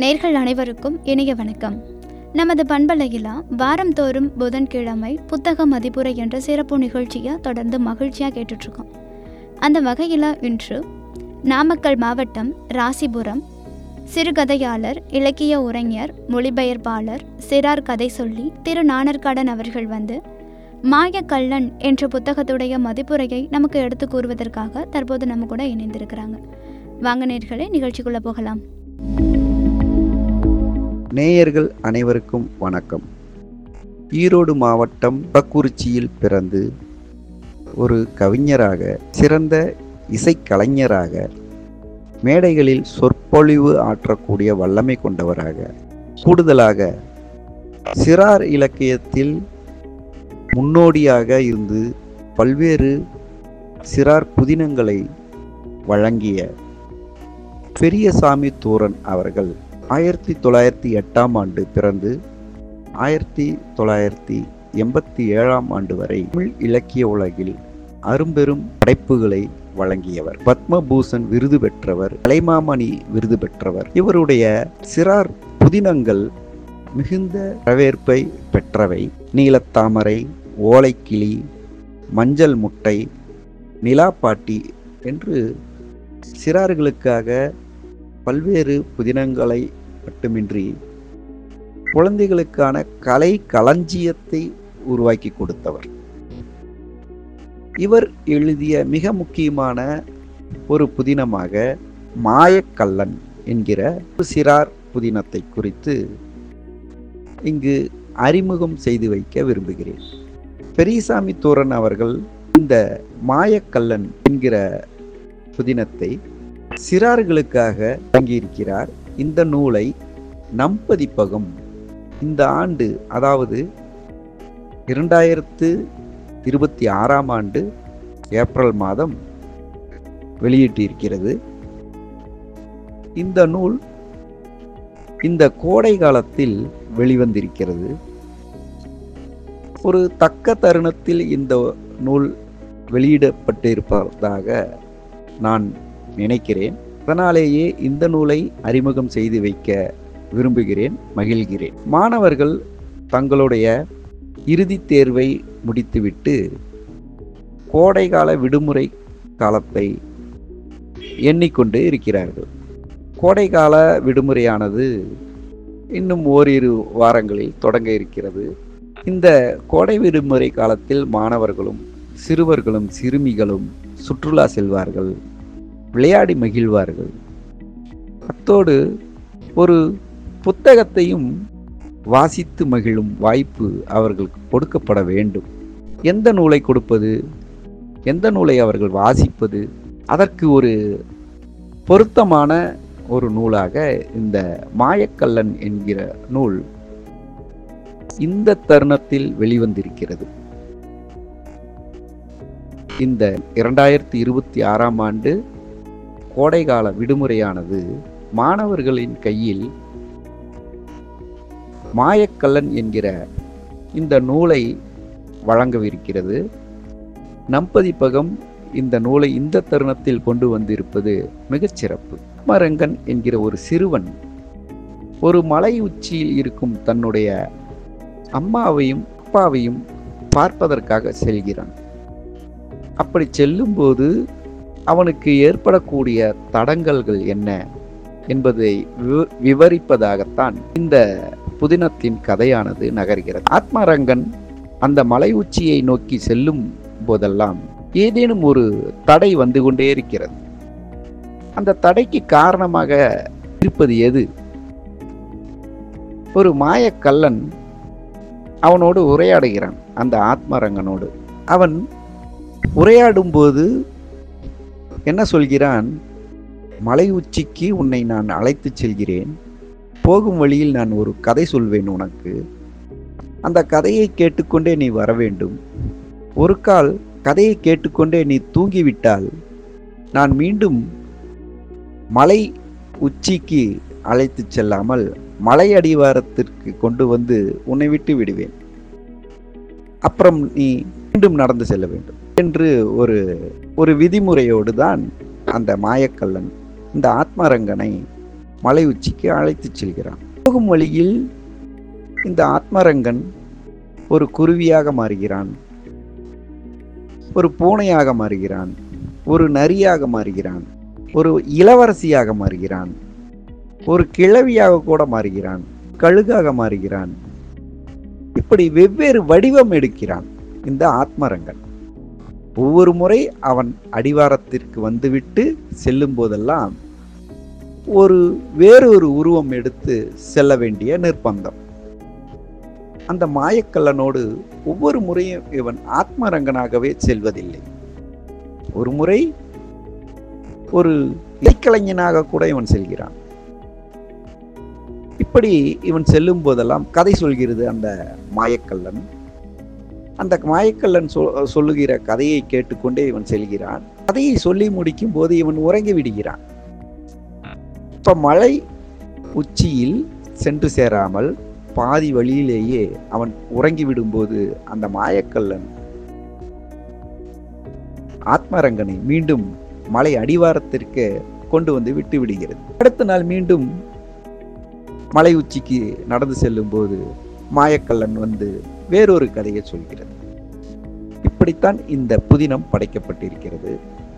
நேர்கள் அனைவருக்கும் இனிய வணக்கம். நமது பண்பலையில் வாரந்தோறும் புதன்கிழமை புத்தக மதிப்புரை என்ற சிறப்பு நிகழ்ச்சியை தொடர்ந்து மகிழ்ச்சியாக கேட்டுட்ருக்கோம். அந்த வகையில் இன்று நாமக்கல் மாவட்டம் ராசிபுரம் சிறுகதையாளர், இலக்கிய உரைஞர், மொழிபெயர்ப்பாளர், சிறார் கதை சொல்லி திரு நாணர்காடன் அவர்கள் மாயக்கல்லன் என்ற புத்தகத்துடைய மதிப்புரையை நமக்கு எடுத்து கூறுவதற்காக தற்போது நம்ம கூட இணைந்திருக்கிறாங்க. வாங்க நேயர்களே, நிகழ்ச்சிக்குள்ளே போகலாம். நேயர்கள் அனைவருக்கும் வணக்கம். ஈரோடு மாவட்டம் பக்குறிச்சியில் பிறந்து ஒரு கவிஞராக, சிறந்த இசைக்கலைஞராக, மேடைகளில் சொற்பொழிவு ஆற்றக்கூடிய வல்லமை கொண்டவராக, கூடுதலாக சிறார் இலக்கியத்தில் முன்னோடியாக இருந்து பல்வேறு சிறார் புதினங்களை வழங்கிய பெரியசாமி தூரன் அவர்கள் 1908 பிறந்து 1987 வரை தமிழ் இலக்கிய உலகில் அரும்பெரும் படைப்புகளை வழங்கியவர். பத்மபூஷன் விருது பெற்றவர், கலைமாமணி விருது பெற்றவர். இவருடைய சிறார் புதினங்கள் மிகுந்த வரவேற்பை பெற்றவை. நீலத்தாமரை, ஓலைக்கிளி, மஞ்சள் முட்டை, நிலாப்பாட்டி என்று சிறார்களுக்காக பல்வேறு புதினங்களை மட்டுமின்றி குழந்தைகளுக்கான கலை களஞ்சியத்தை உருவாக்கி கொடுத்தவர். இவர் எழுதிய மிக முக்கியமான ஒரு புதினமாக மாயக்கல்லன் என்கிற சிறார் புதினத்தை குறித்து இங்கு அறிமுகம் செய்து வைக்க விரும்புகிறேன். பெரியசாமி தூரன் அவர்கள் இந்த மாயக்கல்லன் என்கிற புதினத்தை சிறார்களுக்காக வழங்கியிருக்கிறார். இந்த நூலை நம் பதிப்பகம் இந்த ஆண்டு, அதாவது 2026 ஏப்ரல் மாதம் வெளியிட்டிருக்கிறது. இந்த நூல் இந்த கோடை காலத்தில் வெளிவந்திருக்கிறது. ஒரு தக்க தருணத்தில் இந்த நூல் வெளியிடப்பட்டிருப்பதாக நான் நினைக்கிறேன். அதனாலேயே இந்த நூலை அறிமுகம் செய்து வைக்க விரும்புகிறேன், மகிழ்கிறேன். மாணவர்கள் தங்களுடைய இறுதித் தேர்வை முடித்துவிட்டு கோடைகால விடுமுறை காலத்தை எண்ணிக்கொண்டு இருக்கிறார்கள். கோடைகால விடுமுறையானது இன்னும் ஓரிரு வாரங்களில் தொடங்க இருக்கிறது. இந்த கோடை விடுமுறை காலத்தில் மாணவர்களும் சிறுவர்களும் சிறுமிகளும் சுற்றுலா செல்வார்கள், விளையாடி மகிழ்வார்கள். அத்தோடு ஒரு புத்தகத்தையும் வாசித்து மகிழும் வாய்ப்பு அவர்களுக்கு கொடுக்கப்பட வேண்டும். எந்த நூலை கொடுப்பது, எந்த நூலை அவர்கள் வாசிப்பது, அதற்கு ஒரு பொருத்தமான ஒரு நூலாக இந்த மாயக்கல்லன் என்கிற நூல் இந்த தருணத்தில் வெளிவந்திருக்கிறது. இந்த 2026 கோடைகால விடுமுறையானது மாணவர்களின் கையில் மாயக்கல்லன் என்கிற இந்த நூலை வழங்கவிருக்கிறது. நம்பதிப்பகம் இந்த நூலை இந்த தருணத்தில் கொண்டு வந்திருப்பது மிகச் சிறப்பு. ஆத்மரங்கன் என்கிற ஒரு சிறுவன் ஒரு மலை உச்சியில் இருக்கும் தன்னுடைய அம்மாவையும் அப்பாவையும் பார்ப்பதற்காக செல்கிறான். அப்படி செல்லும்போது அவனுக்கு ஏற்படக்கூடிய தடங்கல்கள் என்ன என்பதை விவரிப்பதாகத்தான் இந்த புதினத்தின் கதையானது நகர்கிறது. ஆத்மரங்கன் அந்த மலை உச்சியை நோக்கி செல்லும் போதெல்லாம் ஏதேனும் ஒரு தடை வந்து கொண்டே இருக்கிறது. அந்த தடைக்கு காரணமாக இருப்பது எது? ஒரு மாயக்கல்லன் அவனோடு உரையாடுகிறான். அந்த ஆத்மரங்கனோடு அவன் உரையாடும் போது என்ன சொல்கிறான்? மலை உச்சிக்கு உன்னை நான் அழைத்து செல்கிறேன். போகும் வழியில் நான் ஒரு கதை சொல்வேன் உனக்கு. அந்த கதையை கேட்டுக்கொண்டே நீ வர வேண்டும். ஒரு கால் கதையை கேட்டுக்கொண்டே நீ தூங்கிவிட்டால் நான் மீண்டும் மலை உச்சிக்கு அழைத்து செல்லாமல் மலை அடிவாரத்திற்கு கொண்டு வந்து உன்னை விட்டு விடுவேன். அப்புறம் நீ மீண்டும் நடந்து செல்ல வேண்டும் என்று ஒரு விதிமுறையோடு தான் அந்த மாயக்கல்லன் இந்த ஆத்மரங்கனை மலை உச்சிக்கு அழைத்துச் செல்கிறான். போகும் வழியில் இந்த ஆத்மரங்கன் ஒரு குருவியாக மாறுகிறான், ஒரு பூனையாக மாறுகிறான், ஒரு நரியாக மாறுகிறான், ஒரு இளவரசியாக மாறுகிறான், ஒரு கிழவியாக கூட மாறுகிறான், கழுகாக மாறுகிறான். இப்படி வெவ்வேறு வடிவம் எடுக்கிறான் இந்த ஆத்மரங்கன். ஒவ்வொரு முறை அவன் அடிவாரத்திற்கு வந்துவிட்டு செல்லும் போதெல்லாம் வேறொரு உருவம் எடுத்து செல்ல வேண்டிய நிர்பந்தம். அந்த மாயக்கல்லனோடு ஒவ்வொரு முறையும் இவன் ஆத்மரங்கனாகவே செல்வதில்லை. ஒரு முறை ஒரு இசைக்கலைஞனாக கூட இவன் செல்கிறான். இப்படி இவன் செல்லும் போதெல்லாம் கதை சொல்கிறது அந்த மாயக்கல்லன். அந்த மாயக்கல்லன் சொல்லுகிற கதையை கேட்டுக்கொண்டே இவன் செல்கிறான். கதையை சொல்லி முடிக்கும் போது இவன் உறங்கி விடுகிறான். இப்ப மலை உச்சியில் சென்று சேராமல் பாதி வழியிலேயே அவன் உறங்கி விடும்போது அந்த மாயக்கல்லன் ஆத்மரங்கனை மீண்டும் மலை அடிவாரத்திற்கு கொண்டு வந்து விட்டு விடுகிறது. அடுத்த நாள் மீண்டும் மலை உச்சிக்கு நடந்து செல்லும் போது மாயக்கல்லன் வந்து வேறொரு கதையை சொல்கிறது. இப்படித்தான் இந்த புதினம் படைக்கப்பட்டிருக்கிறது.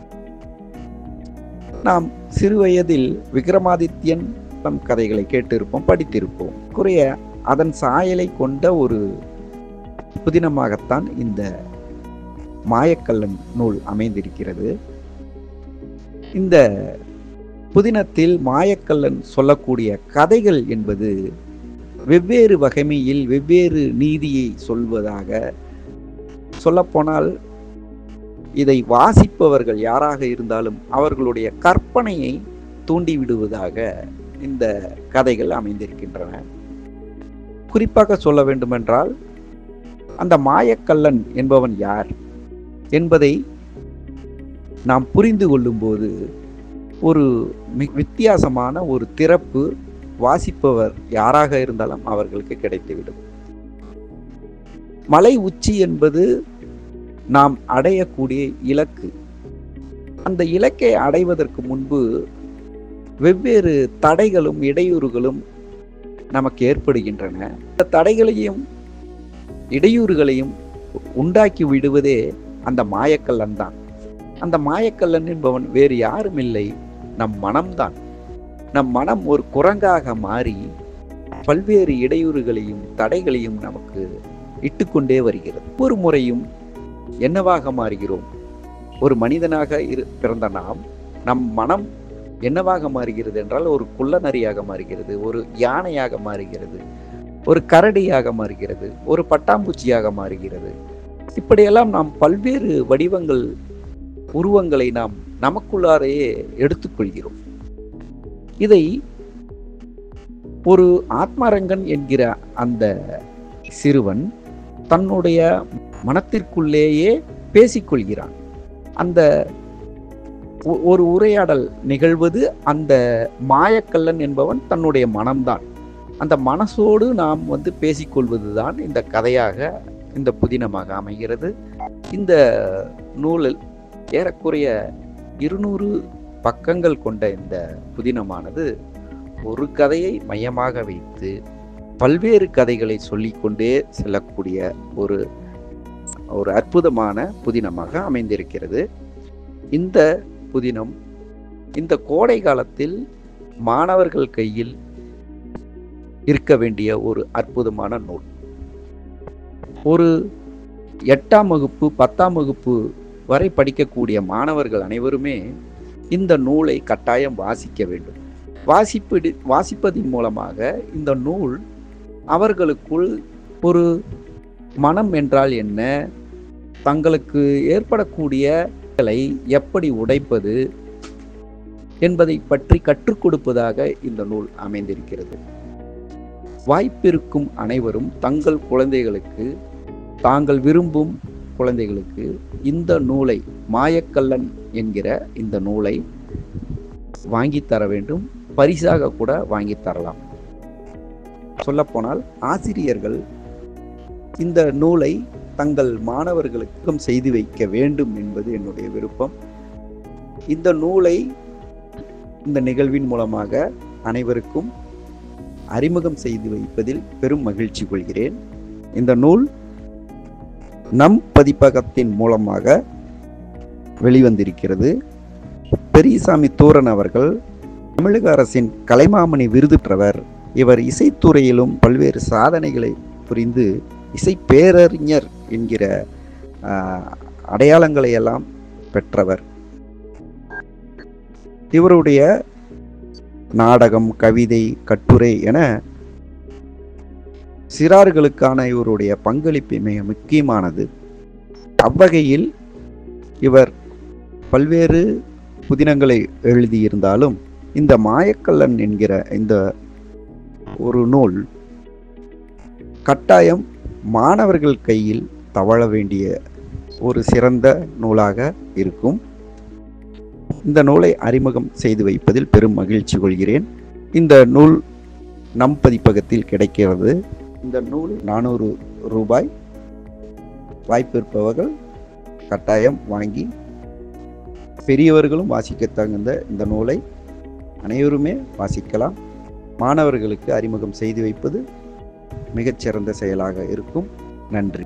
நாம் சிறு வயதில் விக்ரமாதித்யன் கதைகளை கேட்டிருப்போம், படித்திருப்போம். குறைய அதன் சாயலை கொண்ட ஒரு புதினமாகத்தான் இந்த மாயக்கல்லன் நூல் அமைந்திருக்கிறது. இந்த புதினத்தில் மாயக்கல்லன் சொல்லக்கூடிய கதைகள் என்பது வெவ்வேறு வகைமையில் வெவ்வேறு நீதியை சொல்வதாக, சொல்லப்போனால் இதை வாசிப்பவர்கள் யாராக இருந்தாலும் அவர்களுடைய கற்பனையை தூண்டிவிடுவதாக இந்த கதைகள் அமைந்திருக்கின்றன. குறிப்பாக சொல்ல வேண்டுமென்றால் அந்த மாயக்கல்லன் என்பவன் யார் என்பதை நாம் புரிந்து கொள்ளும்போது ஒரு வித்தியாசமான ஒரு திறப்பு வாசிப்பவர் யாராக இருந்தாலும் அவர்களுக்கு கிடைத்துவிடும். மலை உச்சி என்பது நாம் அடையக்கூடிய இலக்கு. அந்த இலக்கை அடைவதற்கு முன்பு வெவ்வேறு தடைகளும் இடையூறுகளும் நமக்கு ஏற்படுகின்றன. இந்த தடைகளையும் இடையூறுகளையும் உண்டாக்கி விடுவதே அந்த மாயக்கல்லன் தான். அந்த மாயக்கல்லன் என்பவன் வேறு யாரும் இல்லை, நம் மனம்தான். நம் மனம் ஒரு குரங்காக மாறி பல்வேறு இடையூறுகளையும் தடைகளையும் நமக்கு இட்டுக்கொண்டே வருகிறது. ஒரு முறையும் என்னவாக மாறுகிறோம்? ஒரு மனிதனாக பிறந்த நம் மனம் என்னவாக மாறுகிறது என்றால் ஒரு குள்ளநரியாக மாறுகிறது, ஒரு யானையாக மாறுகிறது, ஒரு கரடியாக மாறுகிறது, ஒரு பட்டாம்பூச்சியாக மாறுகிறது. இப்படியெல்லாம் நாம் பல்வேறு வடிவங்கள் உருவங்களை நாம் நமக்குள்ளாரையே எடுத்துக்கொள்கிறோம். இதை ஒரு ஆத்மரங்கன் என்கிற அந்த சிறுவன் தன்னுடைய மனத்திற்குள்ளேயே பேசிக்கொள்கிறான். அந்த ஒரு உரையாடல் நிகழ்வது அந்த மாயக்கல்லன் என்பவன் தன்னுடைய மனம்தான். அந்த மனசோடு நாம் பேசிக்கொள்வதுதான் இந்த கதையாக, இந்த புதினமாக அமைகிறது. இந்த நூலில் ஏறக்குறைய 200 பக்கங்கள் கொண்ட இந்த புதினமானது ஒரு கதையை மையமாக வைத்து பல்வேறு கதைகளை சொல்லிக்கொண்டே செல்லக்கூடிய ஒரு அற்புதமான புதினமாக அமைந்திருக்கிறது. இந்த புதினம் இந்த கோடை காலத்தில் மாணவர்கள் கையில் இருக்க வேண்டிய ஒரு அற்புதமான நூல். ஒரு 8ஆம் வகுப்பு 10ஆம் வகுப்பு வரை படிக்கக்கூடிய மாணவர்கள் அனைவருமே இந்த நூலை கட்டாயம் வாசிக்க வேண்டும். வாசிப்பதின் மூலமாக இந்த நூல் அவர்களுக்குள் ஒரு மனம் என்றால் என்ன, தங்களுக்கு ஏற்படக்கூடிய எப்படி உடைப்பது என்பதை பற்றி கற்றுக் கொடுப்பதாக இந்த நூல் அமைந்திருக்கிறது. வாய்ப்பிருக்கும் அனைவரும் தங்கள் குழந்தைகளுக்கு, தாங்கள் விரும்பும் குழந்தைகளுக்கு இந்த நூலை, மாயக்கல்லன் என்கிற இந்த நூலை வாங்கித்தர வேண்டும். பரிசாக கூட வாங்கி தரலாம். சொல்லப்போனால் ஆசிரியர்கள் இந்த நூலை தங்கள் மாணவர்களுக்கும் செய்து வைக்க வேண்டும் என்பது என்னுடைய விருப்பம். இந்த நூலை இந்த நிகழ்வின் மூலமாக அனைவருக்கும் அறிமுகம் செய்து வைப்பதில் பெரும் மகிழ்ச்சி கொள்கிறேன். இந்த நூல் நம் பதிப்பகத்தின் மூலமாக வெளிவந்திருக்கிறது. பெரியசாமி தூரன் அவர்கள் தமிழக அரசின் கலைமாமணி விருது பெற்றவர். இவர் இசைத்துறையிலும் பல்வேறு சாதனைகளை புரிந்து இசை பேரறிஞர் என்கிற அடையாளங்களை எல்லாம் பெற்றவர். இவருடைய நாடகம், கவிதை, கட்டுரை என சிறார்களுக்கான இவருடைய பங்களிப்பு மிக முக்கியமானது. அவ்வகையில் இவர் பல்வேறு புதினங்களை எழுதியிருந்தாலும் இந்த மாயக்கல்லன் என்கிற இந்த ஒரு நூல் கட்டாயம் மாணவர்கள் கையில் தவழ வேண்டிய ஒரு சிறந்த நூலாக இருக்கும். இந்த நூலை அறிமுகம் செய்து வைப்பதில் பெரும் மகிழ்ச்சி கொள்கிறேன். இந்த நூல் நம் பதிப்பகத்தில் கிடைக்கிறது. இந்த நூல் 400 ரூபாய். வாய்ப்பு இருப்பவர்கள் கட்டாயம் வாங்கி பெரியவர்களும் வாசிக்க தகுந்த இந்த நூலை அனைவருமே வாசிக்கலாம். மாணவர்களுக்கு அறிமுகம் செய்து வைப்பது மிகச்சிறந்த செயலாக இருக்கும். நன்றி.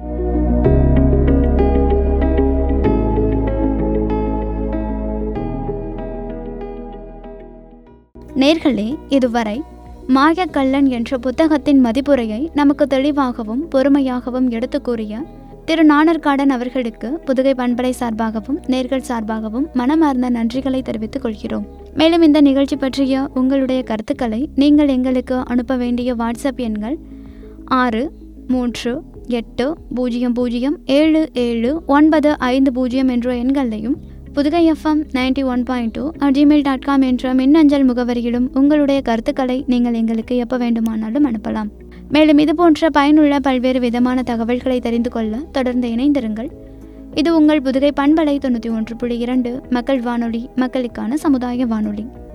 நேர்களே, இதுவரை மாயக்கல்லன் என்ற புத்தகத்தின் மதிப்புரையை நமக்கு தெளிவாகவும் பொறுமையாகவும் எடுத்து கூறிய திரு நாணர்காடன் அவர்களுக்கு புதுகை பண்பலை சார்பாகவும் நேர்கள் சார்பாகவும் மனமார்ந்த நன்றிகளை தெரிவித்துக் கொள்கிறோம். மேலும் இந்த நிகழ்ச்சி பற்றிய உங்களுடைய கருத்துக்களை நீங்கள் எங்களுக்கு அனுப்ப வேண்டிய வாட்ஸ்அப் எண்கள் 63800777950 என்ற எண்களையும் புதுகை FM 91.2 @gmail.com என்ற மின்னஞ்சல் முகவரியிலும் உங்களுடைய கருத்துக்களை நீங்கள் எங்களுக்கு எப்போ வேண்டுமானாலும் அனுப்பலாம். மேலும் இதுபோன்ற பயனுள்ள பல்வேறு விதமான தகவல்களை தெரிந்து கொள்ள தொடர்ந்து இணைந்திருங்கள். இது உங்கள் புதுகை பண்பலை 91.2 மக்கள் வானொலி, மக்களுக்கான சமுதாய வானொலி.